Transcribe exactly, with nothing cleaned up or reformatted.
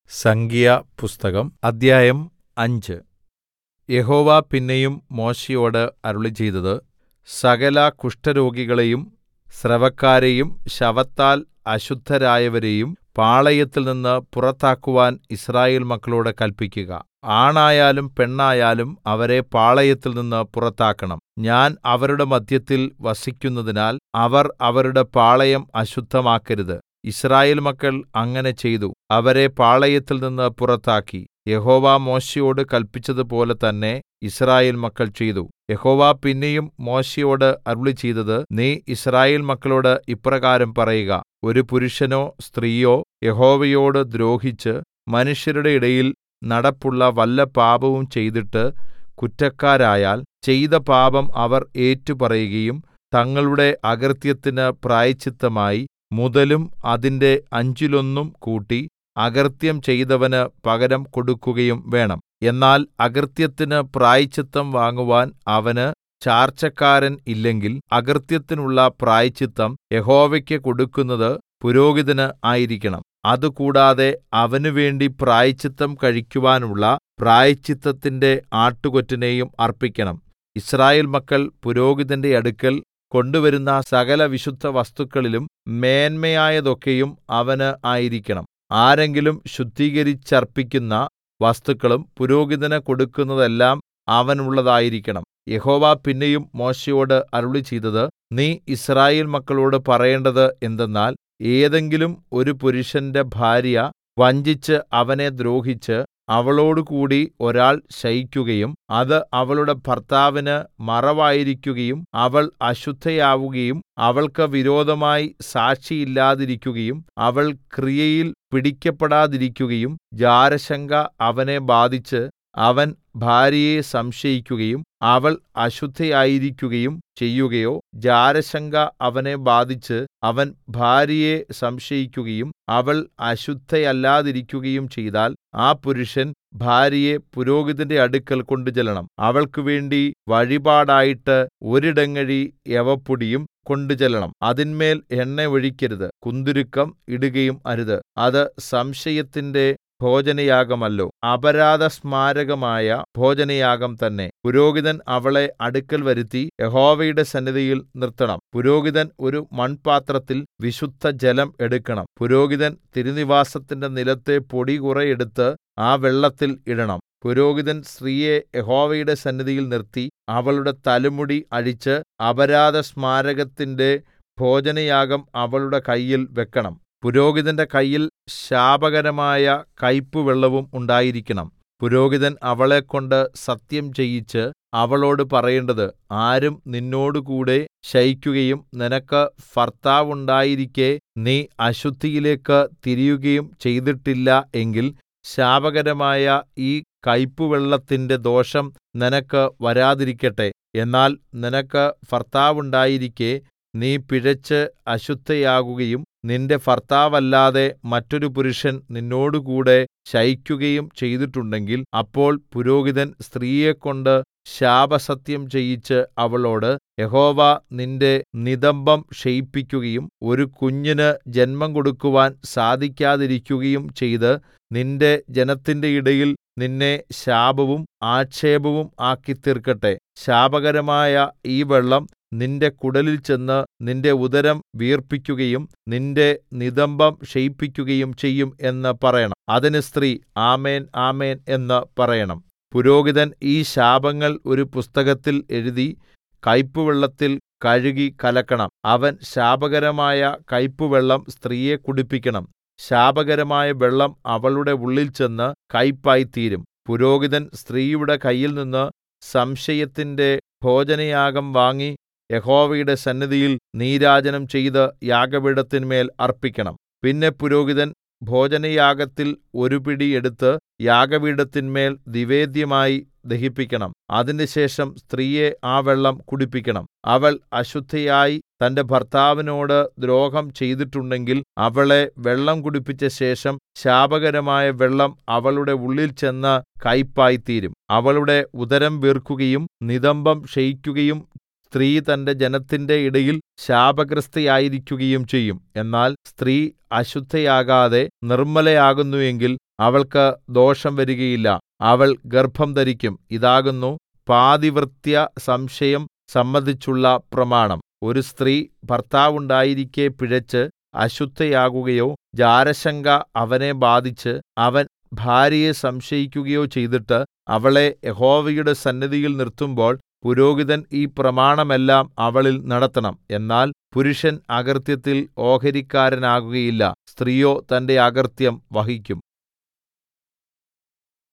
സംഖ്യാപുസ്തകം അദ്ധ്യായം അഞ്ച്. യഹോവ പിന്നെയും മോശെയോട് അരുളിച്ചെയ്തത്, സകല കുഷ്ഠരോഗികളെയും സ്രവക്കാരെയും ശവത്താൽ അശുദ്ധരായവരെയും പാളയത്തിൽനിന്ന് പുറത്താക്കുവാൻ യിസ്രായേൽ മക്കളോട് കല്പിക്കുക. ആണായാലും പെണ്ണായാലും അവരെ പാളയത്തിൽനിന്ന് പുറത്താക്കണം. ഞാൻ അവരുടെ മദ്ധ്യത്തിൽ വസിക്കുന്നതിനാൽ അവർ അവരുടെ പാളയം അശുദ്ധമാക്കരുത്. യിസ്രായേൽ മക്കൾ അങ്ങനെ ചെയ്തു, അവരെ പാളയത്തിൽനിന്ന് പുറത്താക്കി. യഹോവ മോശെയോട് കല്പിച്ചതുപോലെ തന്നെ യിസ്രായേൽ മക്കൾ ചെയ്തു. യഹോവ പിന്നെയും മോശെയോട് അരുളിച്ചെയ്തത്, നീ യിസ്രായേൽ മക്കളോട് ഇപ്രകാരം പറയുക, ഒരു പുരുഷനോ സ്ത്രീയോ യഹോവയോട് ദ്രോഹിച്ച് മനുഷ്യരുടെ ഇടയിൽ നടപ്പുള്ള വല്ല പാപവും ചെയ്തിട്ട് കുറ്റക്കാരായാൽ, ചെയ്ത പാപം അവർ ഏറ്റുപറയുകയും തങ്ങളുടെ അകൃത്യത്തിന് പ്രായശ്ചിത്തമായി മുതലും അതിന്റെ അഞ്ചിലൊന്നും കൂട്ടി അകൃത്യം ചെയ്തവന് പകരം കൊടുക്കുകയും വേണം. എന്നാൽ അകൃത്യത്തിന് പ്രായശ്ചിത്തം വാങ്ങുവാൻ അവന് ചാർച്ചക്കാരൻ ഇല്ലെങ്കിൽ അകൃത്യത്തിനുള്ള പ്രായശ്ചിത്തം യഹോവയ്ക്ക് കൊടുക്കുന്നത് പുരോഹിതന് ആയിരിക്കണം. അതുകൂടാതെ അവനുവേണ്ടി പ്രായശ്ചിത്തം കഴിക്കുവാനുള്ള പ്രായശ്ചിത്തത്തിന്റെ ആട്ടുകൊറ്റനെയും അർപ്പിക്കണം. യിസ്രായേൽ മക്കൾ പുരോഹിതന്റെ അടുക്കൽ കൊണ്ടുവരുന്ന സകല വിശുദ്ധവസ്തുക്കളിലും മേന്മയായതൊക്കെയും അവന് ആയിരിക്കണം. ആരെങ്കിലും ശുദ്ധീകരിച്ചർപ്പിക്കുന്ന വസ്തുക്കളും പുരോഹിതന് കൊടുക്കുന്നതെല്ലാം അവനുള്ളതായിരിക്കണം. യഹോവ പിന്നെയും മോശെയോട് അരുളിച്ചെയ്തത്, നീ യിസ്രായേൽ മക്കളോട് പറയേണ്ടത് എന്തെന്നാൽ, ഏതെങ്കിലും ഒരു പുരുഷന്റെ ഭാര്യ വഞ്ചിച്ച് അവനെ ദ്രോഹിച്ച് അവളോടുകൂടി ഒരാൾ ശയിക്കുകയും അത് അവളുടെ ഭർത്താവിന് മറവായിരിക്കുകയും അവൾ അശുദ്ധയാവുകയും അവൾക്ക് വിരോധമായി സാക്ഷിയില്ലാതിരിക്കുകയും അവൾ ക്രിയയിൽ പിടിക്കപ്പെടാതിരിക്കുകയും ജാരശങ്ക അവനെ ബാധിച്ച് അവൻ ഭാര്യയെ സംശയിക്കുകയും അവൾ അശുദ്ധയായിരിക്കുകയും ചെയ്യുകയോ, ജാരശങ്ക അവനെ ബാധിച്ച് അവൻ ഭാര്യയെ സംശയിക്കുകയും അവൾ അശുദ്ധയല്ലാതിരിക്കുകയും ചെയ്താൽ, ആ പുരുഷൻ ഭാര്യയെ പുരോഹിതന്റെ അടുക്കൽ കൊണ്ടുചെല്ലണം. അവൾക്ക് വേണ്ടി വഴിപാടായിട്ട് ഒരിടങ്ങഴി യവപ്പൊടിയും കൊണ്ടുചെല്ലണം. അതിന്മേൽ എണ്ണ ഒഴിക്കരുത്, കുന്തുരുക്കം ഇടുകയും അരുത്. അത് സംശയത്തിന്റെ ഭോജനയാഗമല്ലോ, അപരാധസ്മാരകമായ ഭോജനയാഗം തന്നെ. പുരോഹിതൻ അവളെ അടുക്കൽ വരുത്തി യഹോവയുടെ സന്നിധിയിൽ നിർത്തണം. പുരോഹിതൻ ഒരു മൺപാത്രത്തിൽ വിശുദ്ധജലം എടുക്കണം. പുരോഹിതൻ തിരുനിവാസത്തിന്റെ നിലത്തെ പൊടി കുറെ എടുത്ത് ആ വെള്ളത്തിൽ ഇടണം. പുരോഹിതൻ സ്ത്രീയെ യഹോവയുടെ സന്നിധിയിൽ നിർത്തി അവളുടെ തലമുടി അഴിച്ച് അപരാധസ്മാരകത്തിന്റെ ഭോജനയാഗം അവളുടെ കയ്യിൽ വെക്കണം. പുരോഹിതന്റെ കയ്യിൽ ശാപകരമായ കയ്പുവെള്ളവും ഉണ്ടായിരിക്കണം. പുരോഹിതൻ അവളെക്കൊണ്ട് സത്യം ചെയ്യിച്ച് അവളോട് പറയേണ്ടത്, ആരും നിന്നോടുകൂടെ ശയിക്കുകയും നിനക്ക് ഭർത്താവുണ്ടായിരിക്കെ നീ അശുദ്ധിയിലേക്ക് തിരിയുകയും ചെയ്തിട്ടില്ല എങ്കിൽ ശാപകരമായ ഈ കയ്പുവെള്ളത്തിന്റെ ദോഷം നിനക്ക് വരാതിരിക്കട്ടെ. എന്നാൽ നിനക്ക് ഭർത്താവുണ്ടായിരിക്കെ നീ പിഴച്ച് അശുദ്ധയാകുകയും നിന്റെ ഭർത്താവല്ലാതെ മറ്റൊരു പുരുഷൻ നിന്നോടുകൂടെ ശയിക്കുകയും ചെയ്തിട്ടുണ്ടെങ്കിൽ, അപ്പോൾ പുരോഹിതൻ സ്ത്രീയെക്കൊണ്ട് ശാപസത്യം ചെയ്യിച്ച് അവളോട്, യഹോവ നിന്റെ നിതംബം ക്ഷയിപ്പിക്കുകയും ഒരു കുഞ്ഞിന് ജന്മം കൊടുക്കുവാൻ സാധിക്കാതിരിക്കുകയും ചെയ്ത് നിന്റെ ജനത്തിന്റെ ഇടയിൽ നിന്നെ ശാപവും ആക്ഷേപവും ആക്കിത്തീർക്കട്ടെ. ശാപകരമായ ഈ വെള്ളം നിന്റെ കുടലിൽ ചെന്ന് നിന്റെ ഉദരം വീർപ്പിക്കുകയും നിന്റെ നിതംബം ക്ഷയിപ്പിക്കുകയും ചെയ്യും എന്ന് പറയണം. അതിന് സ്ത്രീ ആമേൻ ആമേൻ എന്ന് പറയണം. പുരോഹിതൻ ഈ ശാപങ്ങൾ ഒരു പുസ്തകത്തിൽ എഴുതി കയ്പുവെള്ളത്തിൽ കഴുകി കലക്കണം. അവൻ ശാപകരമായ കയ്പുവെള്ളം സ്ത്രീയെ കുടിപ്പിക്കണം. ശാപകരമായ വെള്ളം അവളുടെ ഉള്ളിൽ ചെന്ന് കയ്പായിത്തീരും. പുരോഹിതൻ സ്ത്രീയുടെ കയ്യിൽനിന്ന് സംശയത്തിന്റെ ഭോജനയാഗം വാങ്ങി യഹോവയുടെ സന്നിധിയിൽ നീരാജനം ചെയ്ത് യാഗപീഠത്തിന്മേൽ അർപ്പിക്കണം. പിന്നെ പുരോഹിതൻ ഭോജനയാഗത്തിൽ ഒരു പിടി എടുത്ത് യാഗപീഠത്തിന്മേൽ നിവേദ്യമായി ദഹിപ്പിക്കണം. അതിൻറെശേഷം സ്ത്രീയെ ആ വെള്ളം കുടിപ്പിക്കണം. അവൾ അശുദ്ധയായി തന്റെ ഭർത്താവിനോട് ദ്രോഹം ചെയ്തിട്ടുണ്ടെങ്കിൽ അവളെ വെള്ളം കുടിപ്പിച്ച ശേഷം ശാപകരമായ വെള്ളം അവളുടെ ഉള്ളിൽ ചെന്ന് കയ്പായിത്തീരും. അവളുടെ ഉദരം വീർക്കുകയും നിതംബം ക്ഷയിക്കുകയും സ്ത്രീ തന്റെ ജനത്തിന്റെ ഇടയിൽ ശാപഗ്രസ്തയായിരിക്കുകയും ചെയ്യും. എന്നാൽ സ്ത്രീ അശുദ്ധയാകാതെ നിർമ്മലയാകുന്നു എങ്കിൽ അവൾക്ക് ദോഷം വരികയില്ല. അവൾ ഗർഭം ധരിക്കും. ഇതാകുന്നു പാതിവൃത്യ സംശയം സംബന്ധിച്ചുള്ള പ്രമാണം. ഒരു സ്ത്രീ ഭർത്താവുണ്ടായിരിക്കെ പിഴച്ച് അശുദ്ധയാകുകയോ ജാരശങ്ക അവനെ ബാധിച്ച് അവൻ ഭാര്യയെ സംശയിക്കുകയോ ചെയ്തിട്ട് അവളെ യഹോവയുടെ സന്നിധിയിൽ നിർത്തുമ്പോൾ പുരോഹിതൻ ഈ പ്രമാണമെല്ലാം അവളിൽ നടത്തണം. എന്നാൽ പുരുഷൻ അകൃത്യത്തിൽ ഓഹരിക്കാരനാകുകയില്ല. സ്ത്രീയോ തന്റെ അകൃത്യം വഹിക്കും.